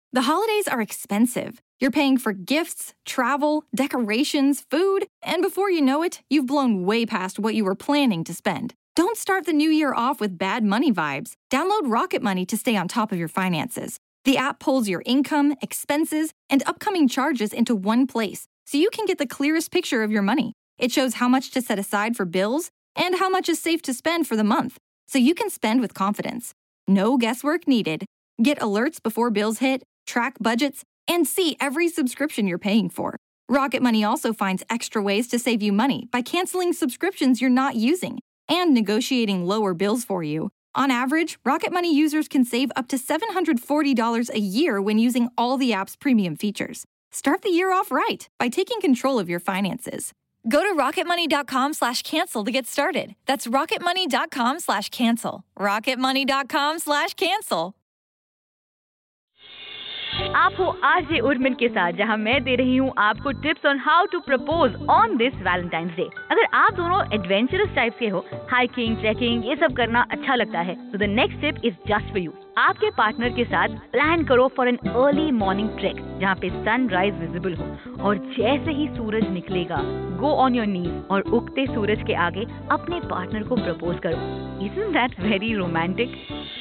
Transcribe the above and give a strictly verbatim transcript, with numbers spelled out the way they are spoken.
The holidays are expensive. You're paying for gifts, travel, decorations, food, and before you know it, you've blown way past what you were planning to spend. Don't start the new year off with bad money vibes. Download Rocket Money to stay on top of your finances. The app pulls your income, expenses, and upcoming charges into one place, so you can get the clearest picture of your money. It shows how much to set aside for bills and how much is safe to spend for the month, so you can spend with confidence. No guesswork needed. Get alerts before bills hit, track budgets, and see every subscription you're paying for. Rocket Money also finds extra ways to save you money by canceling subscriptions you're not using and negotiating lower bills for you. On average, Rocket Money users can save up to seven hundred forty dollars a year when using all the app's premium features. Start the year off right by taking control of your finances. Go to rocketmoney.com slash cancel to get started. That's rocketmoney.com slash cancel. rocketmoney.com slash cancel. आप हो RJ Urmin के साथ, जहां मैं दे रही हूँ आपको tips on how to propose on this Valentine's day. अगर आप दोनों एडवेंचरस टाइप के हो, हाइकिंग, ट्रैकिंग ये सब करना अच्छा लगता है, तो the next tip is just for you. आपके पार्टनर के साथ प्लान करो for an early morning trek जहाँ पे सनराइज विजिबल हो, और जैसे ही सूरज निकलेगा, गो ऑन योर नीज और उगते सूरज के आगे अपने पार्टनर को प्रपोज करो। Isn't that very romantic?